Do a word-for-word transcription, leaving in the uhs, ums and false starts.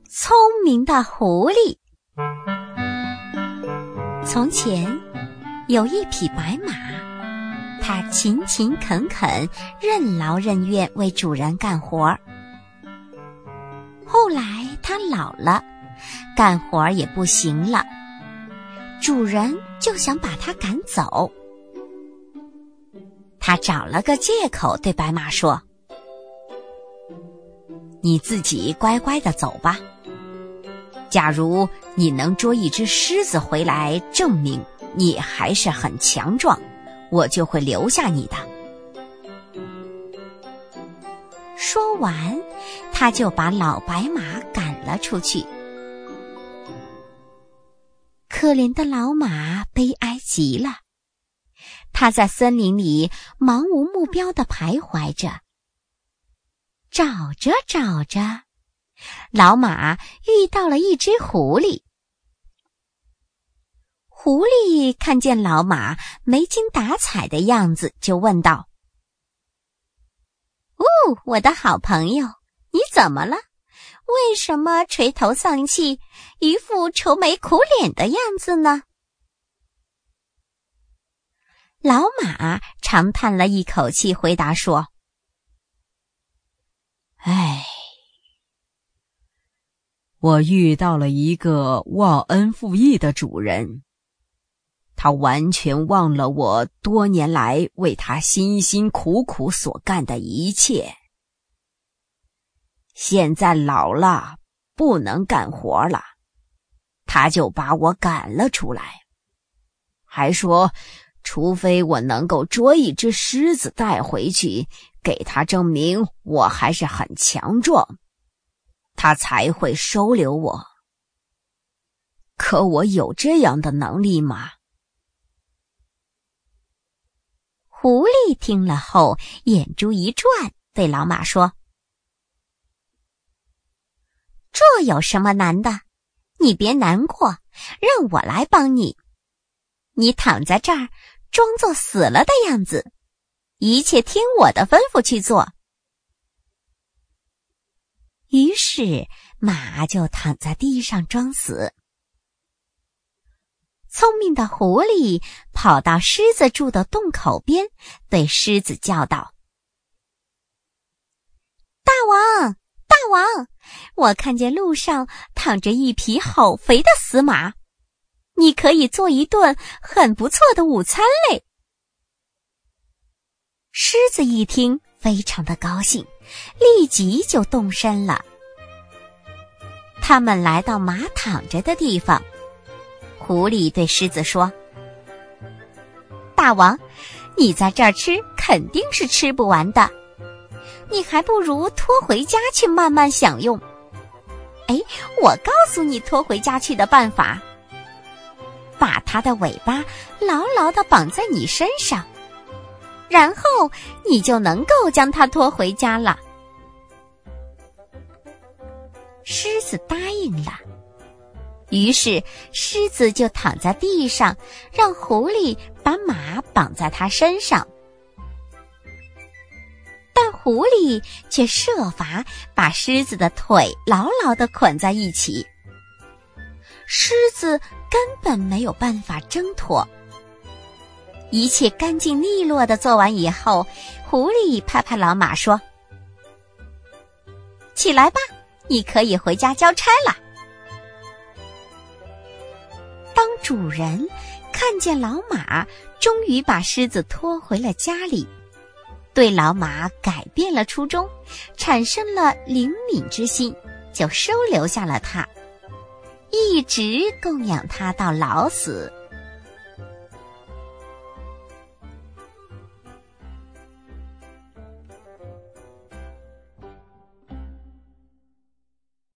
聪明的狐狸。从前有一匹白马，它勤勤恳恳，任劳任怨为主人干活。后来它老了，干活也不行了，主人就想把它赶走。他找了个借口对白马说：你自己乖乖地走吧，假如你能捉一只狮子回来证明你还是很强壮，我就会留下你的。说完，他就把老白马赶了出去。可怜的老马悲哀极了，他在森林里茫无目标地徘徊着。找着找着，老马遇到了一只狐狸。狐狸看见老马没精打采的样子，就问道：哦，我的好朋友，你怎么了？为什么垂头丧气，一副愁眉苦脸的样子呢？老马长叹了一口气，回答说： 唉，我遇到了一个忘恩负义的主人，他完全忘了我多年来为他辛辛苦苦所干的一切。现在老了，不能干活了，他就把我赶了出来，还说除非我能够捉一只狮子带回去，给他证明我还是很强壮，他才会收留我。可我有这样的能力吗？ 狐狸听了后，眼珠一转，对老马说：这有什么难的？你别难过，让我来帮你。你躺在这儿，装作死了的样子，一切听我的吩咐去做。于是马就躺在地上装死。聪明的狐狸跑到狮子住的洞口边，对狮子叫道：大王，大王，我看见路上躺着一匹好肥的死马，你可以做一顿很不错的午餐嘞。狮子一听，非常的高兴，立即就动身了。他们来到马躺着的地方，狐狸对狮子说：大王，你在这儿吃肯定是吃不完的，你还不如拖回家去慢慢享用。哎，我告诉你拖回家去的办法，把它的尾巴牢牢地绑在你身上，然后你就能够将它拖回家了。狮子答应了，于是狮子就躺在地上，让狐狸把马绑在它身上。但狐狸却设法把狮子的腿牢牢地捆在一起，狮子根本没有办法挣脱。一切干净利落地做完以后，狐狸拍拍老马说：起来吧，你可以回家交差了。当主人看见老马终于把狮子拖回了家里，对老马改变了初衷，产生了怜悯之心，就收留下了他，一直供养他到老死。